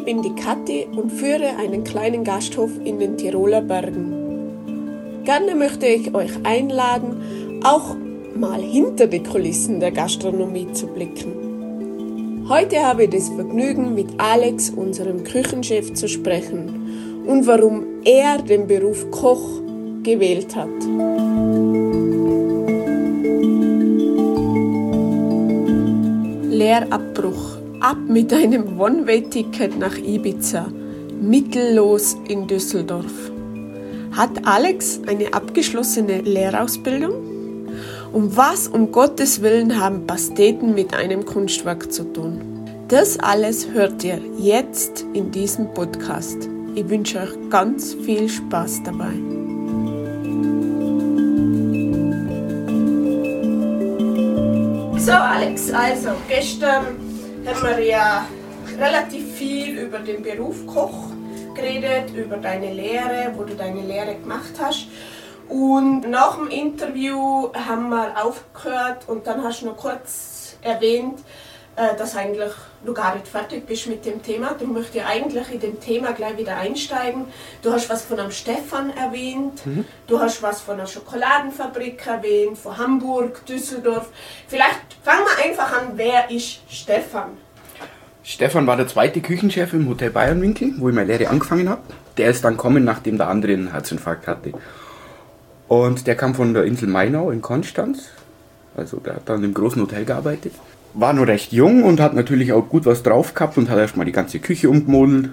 Ich bin die Kathi und führe einen kleinen Gasthof in den Tiroler Bergen. Gerne möchte ich euch einladen, auch mal hinter die Kulissen der Gastronomie zu blicken. Heute habe ich das Vergnügen, mit Alex, unserem Küchenchef, zu sprechen und warum er den Beruf Koch gewählt hat. Lehrabbruch. Ab mit einem One-Way-Ticket nach Ibiza. Mittellos in Düsseldorf. Hat Alex eine abgeschlossene Lehrausbildung? Und was um Gottes Willen haben Pasteten mit einem Kunstwerk zu tun? Das alles hört ihr jetzt in diesem Podcast. Ich wünsche euch ganz viel Spaß dabei. So Alex, also gestern haben wir ja relativ viel über den Beruf Koch geredet, über deine Lehre, wo du deine Lehre gemacht hast. Und nach dem Interview haben wir aufgehört und dann hast du noch kurz erwähnt, dass eigentlich du gar nicht fertig bist mit dem Thema. Du möchtest ja eigentlich in dem Thema gleich wieder einsteigen. Du hast was von einem Stefan erwähnt, du hast was von einer Schokoladenfabrik erwähnt, von Hamburg, Düsseldorf. Vielleicht fangen wir einfach an, wer ist Stefan? Stefan war der zweite Küchenchef im Hotel Bayernwinkel, wo ich meine Lehre angefangen habe. Der ist dann gekommen, nachdem der andere einen Herzinfarkt hatte. Und der kam von der Insel Mainau in Konstanz. Also der hat dann im großen Hotel gearbeitet. War nur recht jung und hat natürlich auch gut was drauf gehabt und hat erstmal die ganze Küche umgemodelt,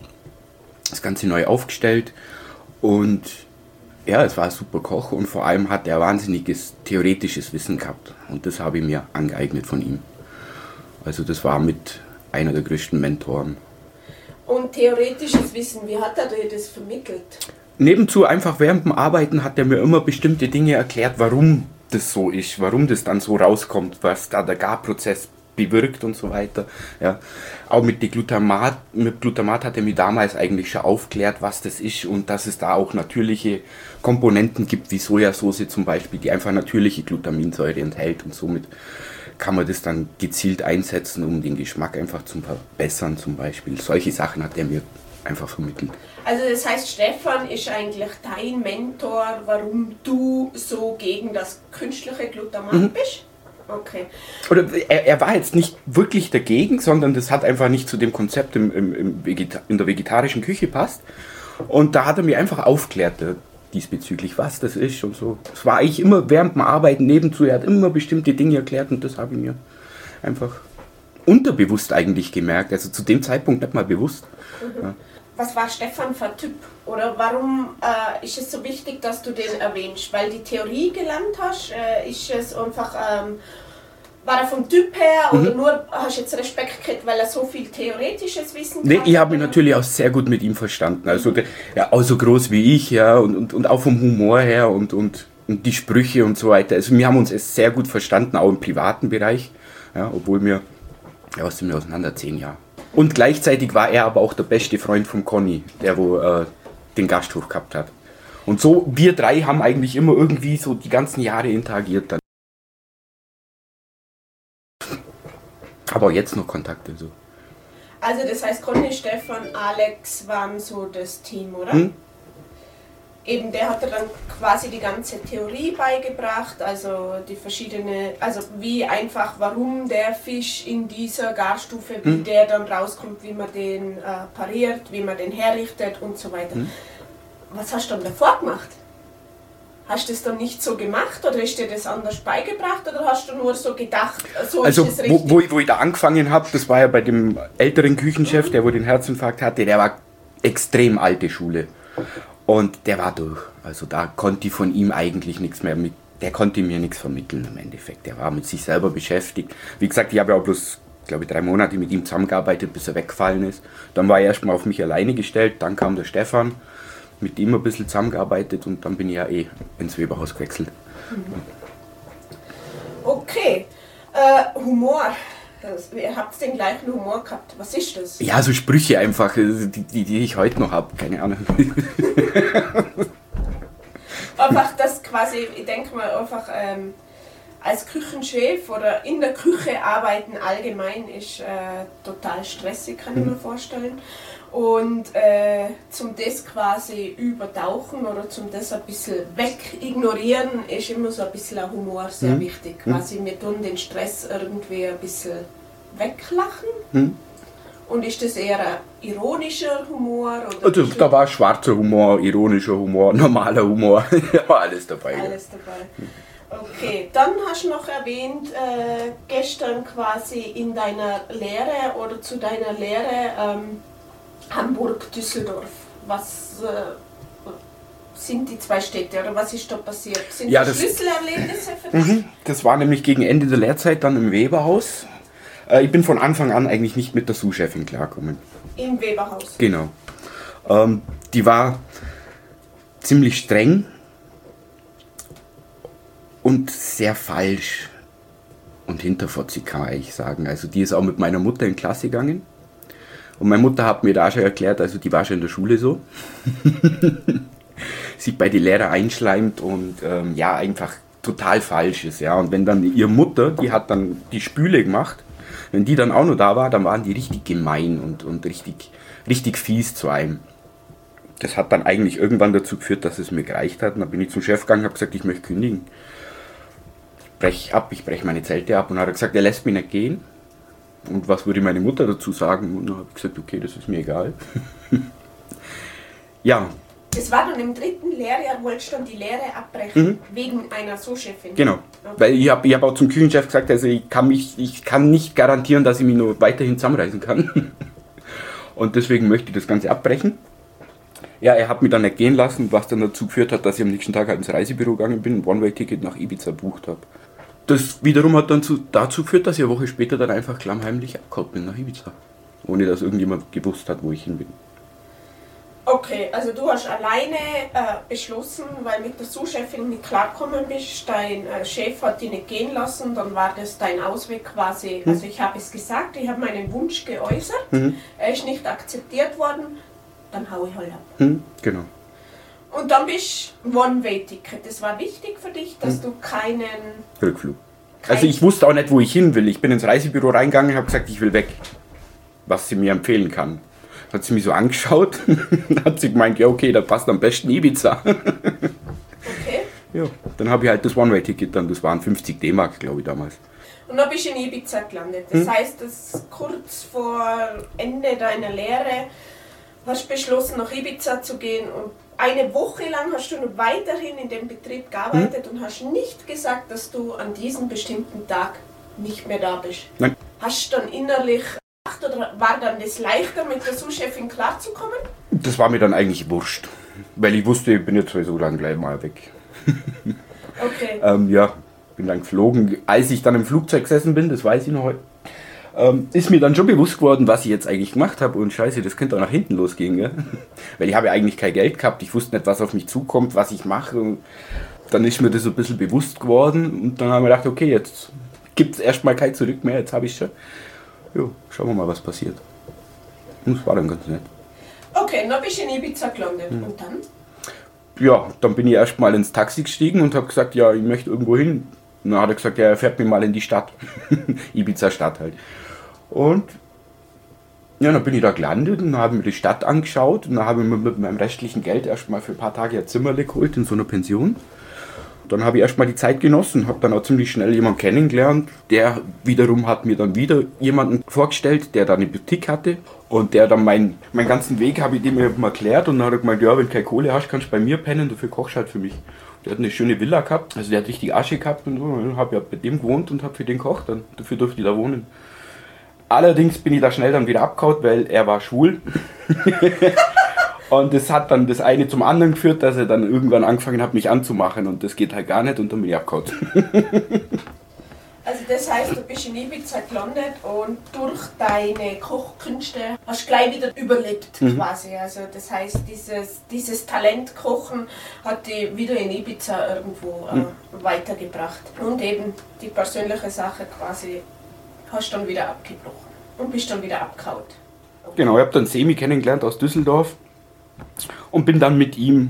das Ganze neu aufgestellt und ja, es war ein super Koch und vor allem hat er wahnsinniges theoretisches Wissen gehabt und das habe ich mir angeeignet von ihm. Also das war mit einer der größten Mentoren. Und theoretisches Wissen, wie hat er dir das vermittelt? Nebenzu einfach während dem Arbeiten hat er mir immer bestimmte Dinge erklärt, warum das so ist, warum das dann so rauskommt, was da der Garprozess bewirkt und so weiter. Ja. Auch mit Glutamat hat er mir damals eigentlich schon aufgeklärt, was das ist und dass es da auch natürliche Komponenten gibt, wie Sojasauce zum Beispiel, die einfach natürliche Glutaminsäure enthält und somit kann man das dann gezielt einsetzen, um den Geschmack einfach zu verbessern zum Beispiel. Solche Sachen hat er mir einfach vermittelt. Also das heißt, Stefan ist eigentlich dein Mentor, warum du so gegen das künstliche Glutamat bist? Okay. Oder er war jetzt nicht wirklich dagegen, sondern das hat einfach nicht zu dem Konzept in der vegetarischen Küche passt. Und da hat er mir einfach aufgeklärt diesbezüglich, was das ist und so. Das war eigentlich immer während dem Arbeiten nebenzu, er hat immer bestimmte Dinge erklärt und das habe ich mir einfach unterbewusst eigentlich gemerkt. Also zu dem Zeitpunkt nicht mal bewusst. Ja. Was war Stefan für ein Typ? Oder warum ist es so wichtig, dass du den erwähnst? Weil die Theorie gelernt hast? Ist es einfach, war er vom Typ her oder nur hast du jetzt Respekt gekriegt, weil er so viel theoretisches Wissen hat? Nee, ich habe mich natürlich auch sehr gut mit ihm verstanden. Also ja, auch so groß wie ich, ja, und auch vom Humor her und die Sprüche und so weiter. Also wir haben uns sehr gut verstanden, auch im privaten Bereich, ja, obwohl wir sind wir auseinander 10 Jahre. Und gleichzeitig war er aber auch der beste Freund von Conny, der wo den Gasthof gehabt hat. Und so, wir drei haben eigentlich immer irgendwie so die ganzen Jahre interagiert dann. Aber auch jetzt noch Kontakte so. Also das heißt, Conny, Stefan, Alex waren so das Team, oder? Eben, der hat dir dann quasi die ganze Theorie beigebracht, also die verschiedene, also wie einfach, warum der Fisch in dieser Garstufe, wie der dann rauskommt, wie man den pariert, wie man den herrichtet und so weiter. Was hast du dann davor gemacht? Hast du das dann nicht so gemacht oder ist dir das anders beigebracht oder hast du nur so gedacht, so also ist es richtig? Wo ich da angefangen habe, das war ja bei dem älteren Küchenchef, der wo den Herzinfarkt hatte, der war extrem alte Schule. Und der war durch. Also da konnte ich von ihm eigentlich nichts mehr mit. Der konnte mir nichts vermitteln im Endeffekt. Der war mit sich selber beschäftigt. Wie gesagt, ich habe ja auch bloß, glaube ich, 3 Monate mit ihm zusammengearbeitet, bis er weggefallen ist. Dann war er erstmal auf mich alleine gestellt. Dann kam der Stefan, mit ihm ein bisschen zusammengearbeitet und dann bin ich ja ins Weberhaus gewechselt. Okay. Humor. Ihr habt den gleichen Humor gehabt. Was ist das? Ja, so Sprüche einfach, die ich heute noch habe. Keine Ahnung. Einfach das quasi, ich denke mal, einfach als Küchenchef oder in der Küche arbeiten allgemein ist total stressig, kann ich mir vorstellen. Und zum das quasi übertauchen oder zum das ein bisschen wegignorieren, ist immer so ein bisschen ein Humor sehr wichtig. Quasi wir tun den Stress irgendwie ein bisschen weglachen. Und ist das eher ein ironischer Humor? Oder Also, da war schwarzer Humor, ironischer Humor, normaler Humor, da war alles dabei. Alles dabei. Okay, dann hast du noch erwähnt, gestern quasi in deiner Lehre oder zu deiner Lehre Hamburg-Düsseldorf. Was sind die zwei Städte oder was ist da passiert? Sind Ja, das Schlüsselerlebnisse für dich? Das war nämlich gegen Ende der Lehrzeit dann im Weberhaus. Ich bin von Anfang an eigentlich nicht mit der Sous-Chefin klargekommen. Im Weberhaus? Genau. Die war ziemlich streng und sehr falsch und hinterfotzig, kann man eigentlich sagen. Also die ist auch mit meiner Mutter in Klasse gegangen. Und meine Mutter hat mir da schon erklärt, also die war schon in der Schule so. Sich bei den Lehrern einschleimt und ja, einfach total falsch ist. Ja. Und wenn dann ihre Mutter, die hat dann die Spüle gemacht, wenn die dann auch noch da war, dann waren die richtig gemein und richtig fies zu einem. Das hat dann eigentlich irgendwann dazu geführt, dass es mir gereicht hat. Und dann bin ich zum Chef gegangen und habe gesagt, ich möchte kündigen. Ich breche meine Zelte ab. Und dann hat er gesagt, er lässt mich nicht gehen. Und was würde meine Mutter dazu sagen? Und dann habe ich gesagt, okay, das ist mir egal. Ja. Das war dann im 3. Lehrjahr, wolltest du dann die Lehre abbrechen, wegen einer Sous-Chefin? Genau. Okay. Weil ich hab auch zum Küchenchef gesagt, also ich kann nicht garantieren, dass ich mich nur weiterhin zusammenreißen kann. Und deswegen möchte ich das Ganze abbrechen. Ja, er hat mich dann nicht gehen lassen, was dann dazu geführt hat, dass ich am nächsten Tag halt ins Reisebüro gegangen bin und ein One-Way-Ticket nach Ibiza gebucht habe. Das wiederum hat dann dazu geführt, dass ich eine Woche später dann einfach klammheimlich abgehauen bin nach Ibiza. Ohne dass irgendjemand gewusst hat, wo ich hin bin. Okay, also du hast alleine beschlossen, weil mit der Sous-Chefin nicht klargekommen bist, dein Chef hat dich nicht gehen lassen, dann war das dein Ausweg quasi, also ich habe es gesagt, ich habe meinen Wunsch geäußert, er ist nicht akzeptiert worden, dann hau ich halt ab. Genau. Und dann bist du One-Way-Ticket, das war wichtig für dich, dass du keinen... Rückflug. Also ich wusste auch nicht, wo ich hin will, ich bin ins Reisebüro reingegangen und habe gesagt, ich will weg, was sie mir empfehlen kann. Hat sie mich so angeschaut, hat sie gemeint, ja okay, da passt am besten Ibiza. Okay. Ja, dann habe ich halt das One-Way-Ticket dann, das waren 50 D-Mark, glaube ich, damals. Und dann bist du in Ibiza gelandet. Das heißt, dass kurz vor Ende deiner Lehre hast du beschlossen, nach Ibiza zu gehen und eine Woche lang hast du noch weiterhin in dem Betrieb gearbeitet und hast nicht gesagt, dass du an diesem bestimmten Tag nicht mehr da bist. Nein. Hast du dann innerlich oder war dann das leichter, mit der Sous-Chefin klarzukommen? Das war mir dann eigentlich wurscht, weil ich wusste, ich bin jetzt so lange gleich mal weg. Okay. Ja, bin dann geflogen. Als ich dann im Flugzeug gesessen bin, das weiß ich noch heute, ist mir dann schon bewusst geworden, was ich jetzt eigentlich gemacht habe. Und scheiße, das könnte auch nach hinten losgehen, gell? Weil ich habe ja eigentlich kein Geld gehabt, ich wusste nicht, was auf mich zukommt, was ich mache. Und dann ist mir das so ein bisschen bewusst geworden und dann haben wir gedacht, okay, jetzt gibt es erstmal kein Zurück mehr, jetzt habe ich es schon. Jo, schauen wir mal, was passiert. Und das war dann ganz nett. Okay, dann bist du in Ibiza gelandet. Und dann? Ja, dann bin ich erstmal ins Taxi gestiegen und habe gesagt, ja, ich möchte irgendwo hin. Und dann hat er gesagt, ja, er fährt mich mal in die Stadt. Ibiza Stadt halt. Und ja, dann bin ich da gelandet und habe mir die Stadt angeschaut. Und dann habe ich mir mit meinem restlichen Geld erstmal für ein paar Tage ein Zimmerle geholt in so einer Pension. Dann habe ich erstmal die Zeit genossen, habe dann auch ziemlich schnell jemanden kennengelernt. Der wiederum hat mir dann wieder jemanden vorgestellt, der da eine Boutique hatte. Und der dann meinen ganzen Weg habe ich dem erklärt. Und dann hat er gemeint, ja, wenn du keine Kohle hast, kannst du bei mir pennen, dafür kochst du halt für mich. Der hat eine schöne Villa gehabt, also der hat richtig Asche gehabt und so. Ich habe ja bei dem gewohnt und habe für den gekocht, dann dafür durfte ich da wohnen. Allerdings bin ich da schnell dann wieder abgehauen, weil er war schwul. Und das hat dann das eine zum anderen geführt, dass er dann irgendwann angefangen hat, mich anzumachen. Und das geht halt gar nicht und dann bin ich abgehauen. Also das heißt, du bist in Ibiza gelandet und durch deine Kochkünste hast du gleich wieder überlebt quasi. Also das heißt, dieses Talent Kochen hat dich wieder in Ibiza irgendwo weitergebracht. Und eben die persönliche Sache quasi hast du dann wieder abgebrochen und bist dann wieder abgehauen. Okay. Genau, ich habe dann Semi kennengelernt aus Düsseldorf und bin dann mit ihm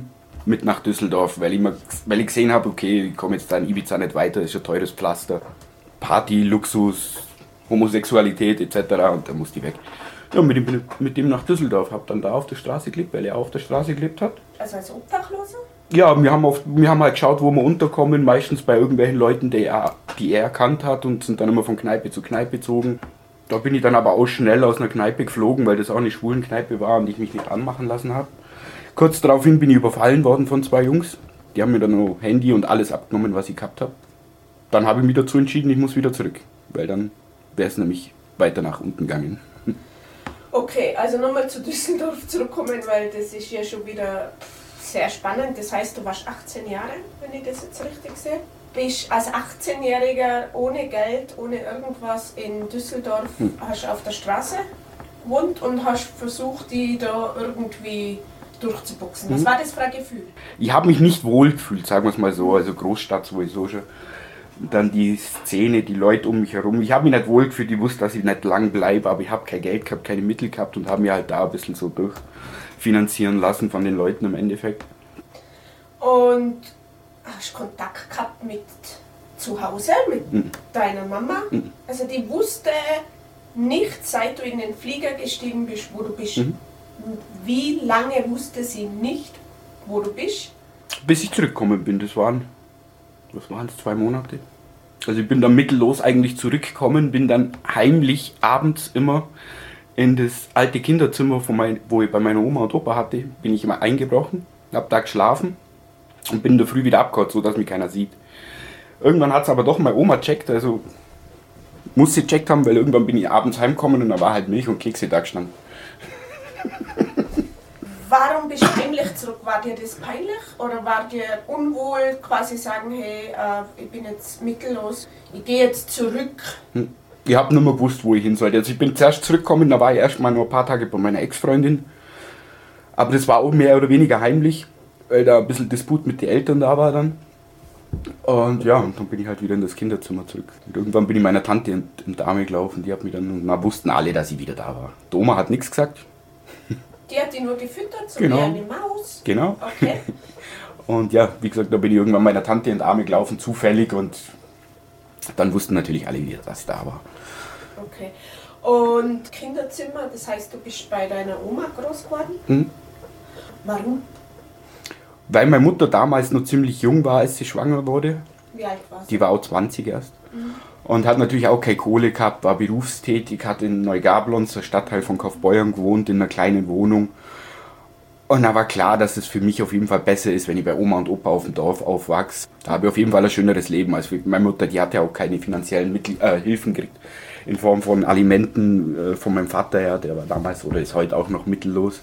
mit nach Düsseldorf, weil ich gesehen habe, okay, ich komme jetzt da in Ibiza nicht weiter, ist ein teures Pflaster. Party, Luxus, Homosexualität etc. und da musste ich weg. Ja, mit dem nach Düsseldorf, habe dann da auf der Straße gelebt, weil er auf der Straße gelebt hat. Also als Obdachloser? Ja, wir haben halt geschaut, wo wir unterkommen, meistens bei irgendwelchen Leuten, die er erkannt hat und sind dann immer von Kneipe zu Kneipe gezogen. Da bin ich dann aber auch schnell aus einer Kneipe geflogen, weil das auch eine Schwulenkneipe war und ich mich nicht anmachen lassen habe. Kurz daraufhin bin ich überfallen worden von 2 Jungs. Die haben mir dann noch Handy und alles abgenommen, was ich gehabt habe. Dann habe ich mich dazu entschieden, ich muss wieder zurück, weil dann wäre es nämlich weiter nach unten gegangen. Okay, also nochmal zu Düsseldorf zurückkommen, weil das ist ja schon wieder sehr spannend. Das heißt, du warst 18 Jahre, wenn ich das jetzt richtig sehe. Bist als 18-Jähriger ohne Geld, ohne irgendwas in Düsseldorf, hast auf der Straße gewohnt und hast versucht, die da irgendwie durchzuboxen. Was war das für ein Gefühl? Ich habe mich nicht wohl gefühlt, sagen wir es mal so, also Großstadt sowieso schon. Dann die Szene, die Leute um mich herum. Ich habe mich nicht wohl gefühlt, ich wusste, dass ich nicht lang bleibe, aber ich habe kein Geld gehabt, keine Mittel gehabt und habe mir halt da ein bisschen so durchfinanzieren lassen von den Leuten im Endeffekt. Und hast Kontakt gehabt mit zu Hause, mit deiner Mama? Also die wusste nicht, seit du in den Flieger gestiegen bist, wo du bist. Wie lange wusste sie nicht, wo du bist? Bis ich zurückgekommen bin, das waren es, 2 Monate. Also ich bin dann mittellos eigentlich zurückgekommen, bin dann heimlich abends immer in das alte Kinderzimmer, wo ich bei meiner Oma und Opa hatte, bin ich immer eingebrochen, habe da geschlafen und bin in der Früh wieder abgehauen, so dass mich keiner sieht. Irgendwann hat es aber doch meine Oma gecheckt, also muss sie gecheckt haben, weil irgendwann bin ich abends heimgekommen und da war halt Milch und Kekse da gestanden. Warum bist du heimlich zurück? War dir das peinlich oder war dir unwohl, quasi sagen, hey, ich bin jetzt mittellos, ich gehe jetzt zurück? Ich habe nicht mehr gewusst, wo ich hin sollte. Also ich bin zuerst zurückgekommen, da war ich erst mal nur ein paar Tage bei meiner Ex-Freundin. Aber das war auch mehr oder weniger heimlich, weil da ein bisschen Disput mit den Eltern da war dann. Und ja, und dann bin ich halt wieder in das Kinderzimmer zurück. Und irgendwann bin ich meiner Tante in die Arme gelaufen, die hat mich dann, und dann wussten alle, dass ich wieder da war. Die Oma hat nichts gesagt. Die hat die nur gefüttert, so genau. wie eine Maus? Genau. Okay. Und ja, wie gesagt, da bin ich irgendwann meiner Tante in die Arme gelaufen, zufällig, und dann wussten natürlich alle wieder, dass ich da war. Okay. Und Kinderzimmer, das heißt, du bist bei deiner Oma groß geworden? Warum? Weil meine Mutter damals noch ziemlich jung war, als sie schwanger wurde. Wie alt war sie? Die war auch 20 erst. Und hat natürlich auch keine Kohle gehabt, war berufstätig, hat in Neugablonz, der Stadtteil von Kaufbeuern, gewohnt, in einer kleinen Wohnung. Und da war klar, dass es für mich auf jeden Fall besser ist, wenn ich bei Oma und Opa auf dem Dorf aufwachse. Da habe ich auf jeden Fall ein schöneres Leben. Also meine Mutter, die hat ja auch keine finanziellen Hilfen gekriegt in Form von Alimenten von meinem Vater her. Der war damals oder ist heute auch noch mittellos.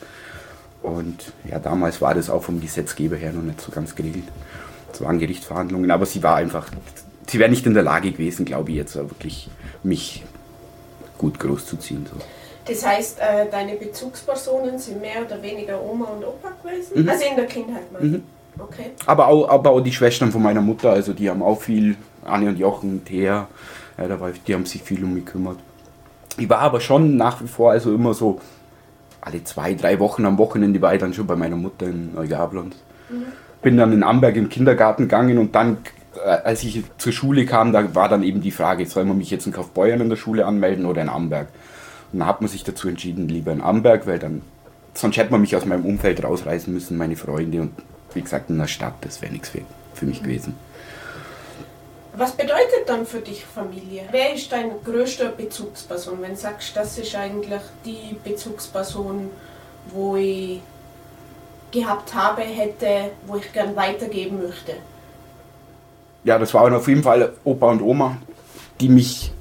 Und ja, damals war das auch vom Gesetzgeber her noch nicht so ganz geregelt. Es waren Gerichtsverhandlungen, aber sie wäre nicht in der Lage gewesen, glaube ich, jetzt wirklich mich gut großzuziehen. So. Das heißt, deine Bezugspersonen sind mehr oder weniger Oma und Opa gewesen? Also in der Kindheit mal. Okay. Aber auch die Schwestern von meiner Mutter, also die haben auch viel, Anne und Jochen, Thea, die haben sich viel um mich gekümmert. Ich war aber schon nach wie vor also immer so, alle 2-3 Wochen am Wochenende war ich dann schon bei meiner Mutter in Neugablonz. Bin dann in Amberg im Kindergarten gegangen und dann, als ich zur Schule kam, da war dann eben die Frage, soll man mich jetzt in Kaufbeuern in der Schule anmelden oder in Amberg? Und dann hat man sich dazu entschieden, lieber in Amberg, weil dann, sonst hätte man mich aus meinem Umfeld rausreißen müssen, meine Freunde, und wie gesagt, in der Stadt, das wäre nichts für mich gewesen. Was bedeutet dann für dich Familie? Wer ist deine größte Bezugsperson? Wenn du sagst, das ist eigentlich die Bezugsperson, wo ich gehabt habe, hätte, wo ich gern weitergeben möchte? Ja, das waren auf jeden Fall Opa und Oma, die mich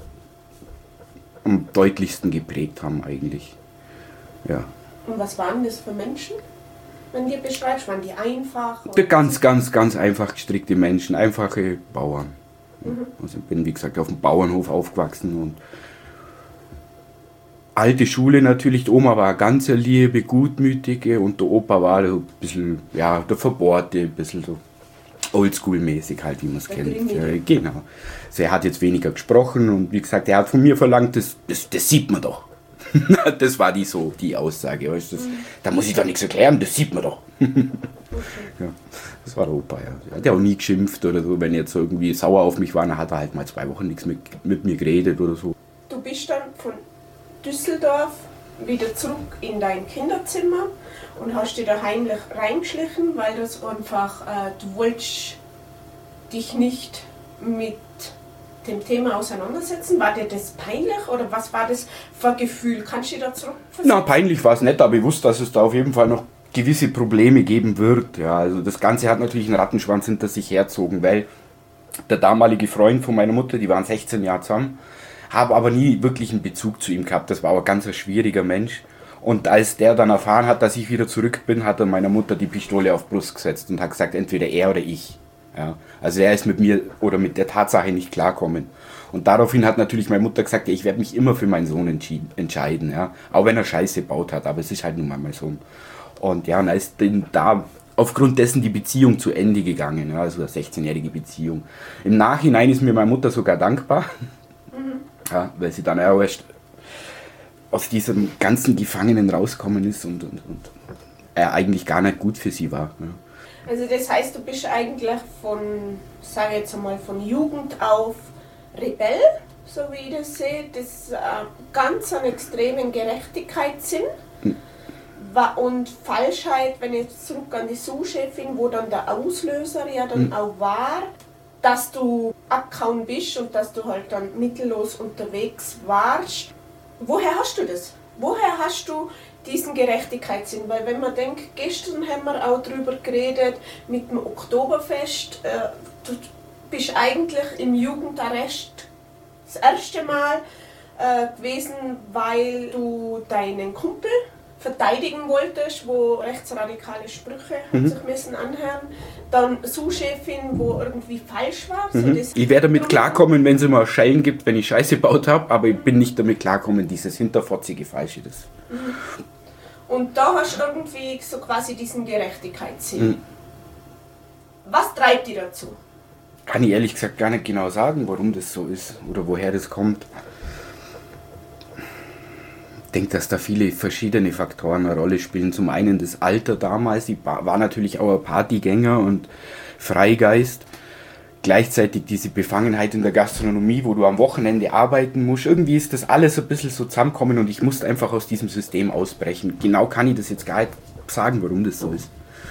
am deutlichsten geprägt haben eigentlich. Ja. Und was waren das für Menschen, wenn du die beschreibst? Waren die einfach? Ganz einfach gestrickte Menschen, einfache Bauern. Also ich bin, wie gesagt, auf dem Bauernhof aufgewachsen und alte Schule natürlich. Die Oma war ganz liebe, gutmütige und der Opa war so ein bisschen, ja, der Verbohrte, ein bisschen so oldschool-mäßig halt, wie man es kennt. Genau. Also er hat jetzt weniger gesprochen und wie gesagt, er hat von mir verlangt, das sieht man doch. Das war die Aussage. Weißt du, da muss ich doch nichts erklären, das sieht man doch. Okay. Ja, das war der Opa, ja. Er hat ja auch nie geschimpft oder so. Wenn er jetzt irgendwie sauer auf mich war, dann hat er halt mal 2 Wochen nichts mit mir geredet oder so. Du bist dann von Düsseldorf wieder zurück in dein Kinderzimmer und hast dich da heimlich reingeschlichen, weil das einfach, du wolltest dich nicht mit dem Thema auseinandersetzen. War dir das peinlich oder was war das für ein Gefühl? Kannst du dich da zurückversetzen? Na, peinlich war es nicht, aber ich wusste, dass es da auf jeden Fall noch gewisse Probleme geben wird. Ja, also das Ganze hat natürlich einen Rattenschwanz hinter sich herzogen, weil der damalige Freund von meiner Mutter, die waren 16 Jahre zusammen, habe aber nie wirklich einen Bezug zu ihm gehabt. Das war aber ganz ein schwieriger Mensch. Und als der dann erfahren hat, dass ich wieder zurück bin, hat er meiner Mutter die Pistole auf die Brust gesetzt und hat gesagt, entweder er oder ich. Ja, also er ist mit mir oder mit der Tatsache nicht klarkommen. Und daraufhin hat natürlich meine Mutter gesagt, ja, ich werde mich immer für meinen Sohn entscheiden. Ja, auch wenn er Scheiße gebaut hat, aber es ist halt nun mal mein Sohn. Und ja, und da ist da aufgrund dessen die Beziehung zu Ende gegangen. Ja, also eine 16-jährige Beziehung. Im Nachhinein ist mir meine Mutter sogar dankbar. Ja, weil sie dann auch erst aus diesem ganzen Gefangenen rausgekommen ist und er eigentlich gar nicht gut für sie war. Ja. Also das heißt, du bist eigentlich von, sage jetzt einmal, von Jugend auf Rebell, so wie ich das sehe, das ganz einen extremen Gerechtigkeitssinn und Falschheit, wenn ich jetzt zurück an die Sous-Chefin, wo dann der Auslöser ja dann auch war, dass du abgehauen bist und dass du halt dann mittellos unterwegs warst. Woher hast du das? Woher hast du diesen Gerechtigkeitssinn? Weil wenn man denkt, gestern haben wir auch darüber geredet, mit dem Oktoberfest, du bist eigentlich im Jugendarrest das erste Mal gewesen, weil du deinen Kumpel verteidigen wolltest, wo rechtsradikale Sprüche hat sich müssen anhören. Dann Sous-Chefin, wo irgendwie falsch war. So das ich werde damit klarkommen, wenn es immer Schellen gibt, wenn ich Scheiße gebaut habe, aber ich bin nicht damit klarkommen, dieses hinterfotzige Falsche. Das. Und da hast du irgendwie so quasi diesen Gerechtigkeitssinn. Was treibt dich dazu? Kann ich ehrlich gesagt gar nicht genau sagen, warum das so ist oder woher das kommt. Ich denke, dass da viele verschiedene Faktoren eine Rolle spielen. Zum einen das Alter damals, ich war natürlich auch ein Partygänger und Freigeist. Gleichzeitig diese Befangenheit in der Gastronomie, wo du am Wochenende arbeiten musst. Irgendwie ist das alles ein bisschen so zusammenkommen und ich musste einfach aus diesem System ausbrechen. Genau kann ich das jetzt gar nicht sagen, warum das so ist.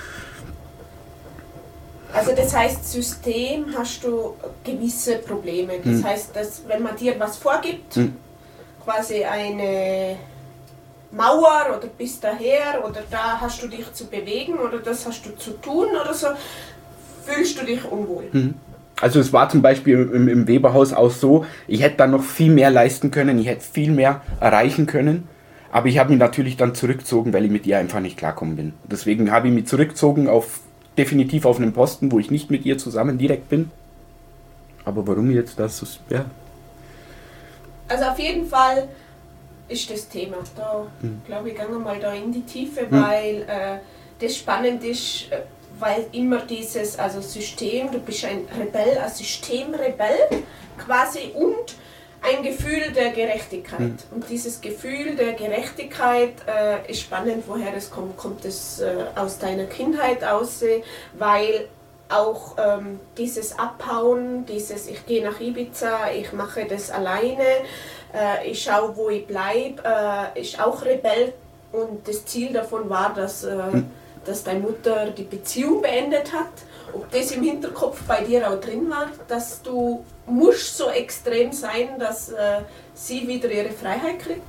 Also das heißt, System hast du gewisse Probleme. Das heißt, dass wenn man dir was vorgibt, quasi eine Mauer oder bis daher oder da hast du dich zu bewegen oder das hast du zu tun oder so, fühlst du dich unwohl. Also es war zum Beispiel im Weberhaus auch so, ich hätte dann noch viel mehr leisten können, ich hätte viel mehr erreichen können, aber ich habe mich natürlich dann zurückgezogen, weil ich mit ihr einfach nicht klarkommen bin. Deswegen habe ich mich zurückgezogen definitiv auf einen Posten, wo ich nicht mit ihr zusammen direkt bin. Aber warum jetzt das so? Ja. Also auf jeden Fall ist das Thema. Da glaube ich, gehen wir mal da in die Tiefe, weil das spannend ist, weil immer dieses System, du bist ein Rebell, ein Systemrebell quasi und ein Gefühl der Gerechtigkeit. Und dieses Gefühl der Gerechtigkeit ist spannend, woher es kommt. Kommt es aus deiner Kindheit aus, weil auch dieses Abhauen, dieses ich gehe nach Ibiza, ich mache das alleine, ich schaue, wo ich bleibe, ist auch Rebell. Und das Ziel davon war, dass deine Mutter die Beziehung beendet hat. Ob das im Hinterkopf bei dir auch drin war, dass du musst so extrem sein, dass sie wieder ihre Freiheit kriegt.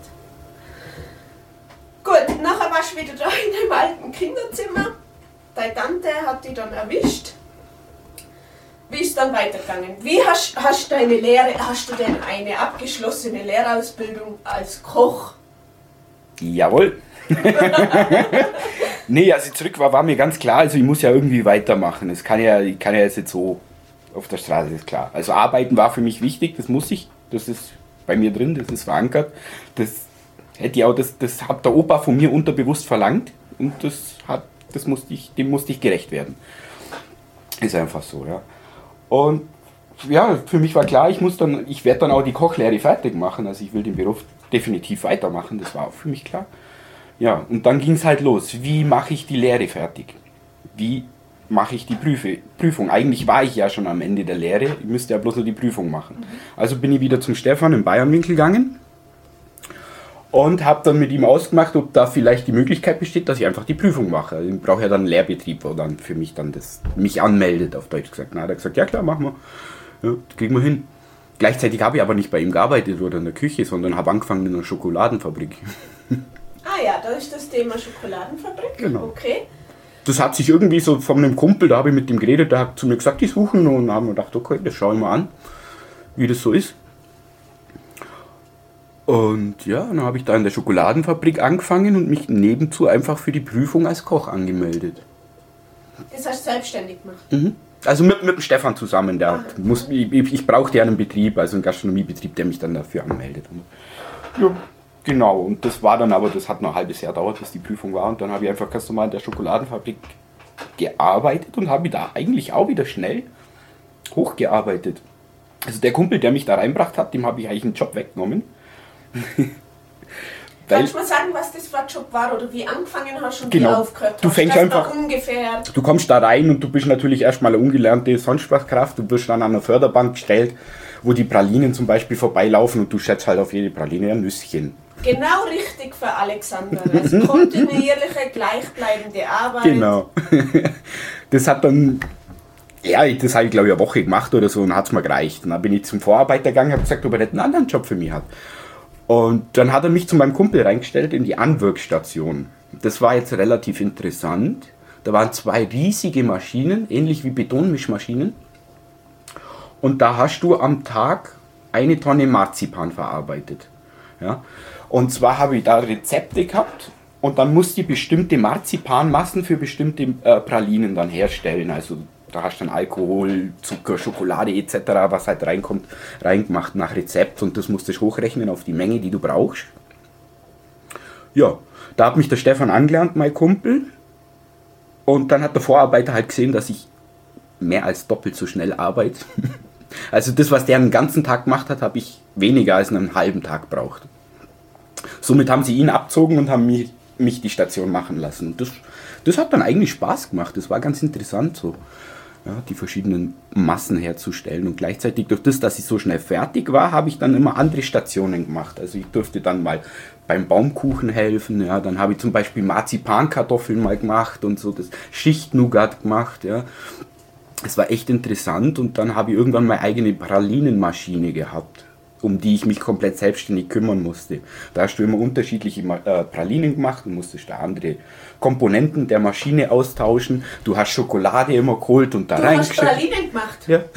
Gut, nachher warst du wieder da in dem alten Kinderzimmer. Deine Tante hat dich dann erwischt. Wie ist dann weitergegangen? Wie hast deine Lehre, hast du denn eine abgeschlossene Lehrausbildung als Koch? Jawohl. Nee, als ich zurück war mir ganz klar, also ich muss ja irgendwie weitermachen. Ich kann ja jetzt nicht so auf der Straße, ist klar. Also arbeiten war für mich wichtig, das muss ich. Das ist bei mir drin, das ist verankert. Das hat der Opa von mir unterbewusst verlangt und dem musste ich gerecht werden. Ist einfach so, ja. Und ja, für mich war klar, ich werde dann auch die Kochlehre fertig machen. Also ich will den Beruf definitiv weitermachen, das war auch für mich klar. Ja, und dann ging es halt los. Wie mache ich die Lehre fertig? wie mache ich die Prüfung. Eigentlich war ich ja schon am Ende der Lehre, ich müsste ja bloß noch die Prüfung machen. Also bin ich wieder zum Stefan in Bayernwinkel gegangen und habe dann mit ihm ausgemacht, ob da vielleicht die Möglichkeit besteht, dass ich einfach die Prüfung mache. Also ich brauche ja dann einen Lehrbetrieb, wo dann für mich dann mich anmeldet, auf Deutsch gesagt. Na, hat er gesagt, ja klar, machen wir. Ja, das kriegen wir hin. Gleichzeitig habe ich aber nicht bei ihm gearbeitet oder in der Küche, sondern habe angefangen in einer Schokoladenfabrik. Ah ja, da ist das Thema Schokoladenfabrik. Genau. Okay. Das hat sich irgendwie so von einem Kumpel, da habe ich mit dem geredet, der hat zu mir gesagt, die suchen, und dann haben wir gedacht, okay, das schaue ich mal an, wie das so ist. Und ja, dann habe ich da in der Schokoladenfabrik angefangen und mich nebenzu einfach für die Prüfung als Koch angemeldet. Das hast du selbstständig gemacht? Mhm. Also mit dem Stefan zusammen, ich brauchte ja einen Betrieb, also einen Gastronomiebetrieb, der mich dann dafür anmeldet. Und, ja, genau, und das war dann aber, das hat noch ein halbes Jahr gedauert, bis die Prüfung war, und dann habe ich einfach ganz normal in der Schokoladenfabrik gearbeitet und habe mich da eigentlich auch wieder schnell hochgearbeitet. Also der Kumpel, der mich da reinbracht hat, dem habe ich eigentlich einen Job weggenommen. Kannst du mal sagen, was das für ein Job war oder wie angefangen hast und genau. wie aufgehört hast? Du fängst einfach ungefähr. Du kommst da rein und du bist natürlich erstmal eine ungelernte Sonstsprachkraft. Du wirst dann an einer Förderbank gestellt, wo die Pralinen zum Beispiel vorbeilaufen und du schätzt halt auf jede Praline ein Nüsschen. Genau richtig für Alexander. Also kontinuierliche, gleichbleibende Arbeit. Genau. Das hat dann, ja, das habe ich glaube ich eine Woche gemacht oder so und hat es mir gereicht. Und dann bin ich zum Vorarbeiter gegangen und habe gesagt, ob er nicht einen anderen Job für mich hat. Und dann hat er mich zu meinem Kumpel reingestellt in die Anwirkstation. Das war jetzt relativ interessant. Da waren 2 riesige Maschinen, ähnlich wie Betonmischmaschinen. Und da hast du am Tag 1 Tonne Marzipan verarbeitet. Ja? Und zwar habe ich da Rezepte gehabt und dann musste ich bestimmte Marzipanmassen für bestimmte Pralinen dann herstellen. Also da hast du dann Alkohol, Zucker, Schokolade etc., was halt reinkommt, reingemacht nach Rezept, und das musst du hochrechnen auf die Menge, die du brauchst. Ja, da hat mich der Stefan angelernt, mein Kumpel, und dann hat der Vorarbeiter halt gesehen, dass ich mehr als doppelt so schnell arbeite. Also das, was der einen ganzen Tag gemacht hat, habe ich weniger als einen halben Tag gebraucht. Somit haben sie ihn abgezogen und haben mich die Station machen lassen. Das hat dann eigentlich Spaß gemacht, das war ganz interessant so. Ja, die verschiedenen Massen herzustellen, und gleichzeitig durch das, dass ich so schnell fertig war, habe ich dann immer andere Stationen gemacht. Also ich durfte dann mal beim Baumkuchen helfen, ja, dann habe ich zum Beispiel Marzipankartoffeln mal gemacht und so das Schicht-Nougat gemacht, ja. Es war echt interessant, und dann habe ich irgendwann meine eigene Pralinenmaschine gehabt, um die ich mich komplett selbstständig kümmern musste. Da hast du immer unterschiedliche Pralinen gemacht und musstest da andere Komponenten der Maschine austauschen. Du hast Schokolade immer geholt und da reingeschickt. Du hast Pralinen gemacht?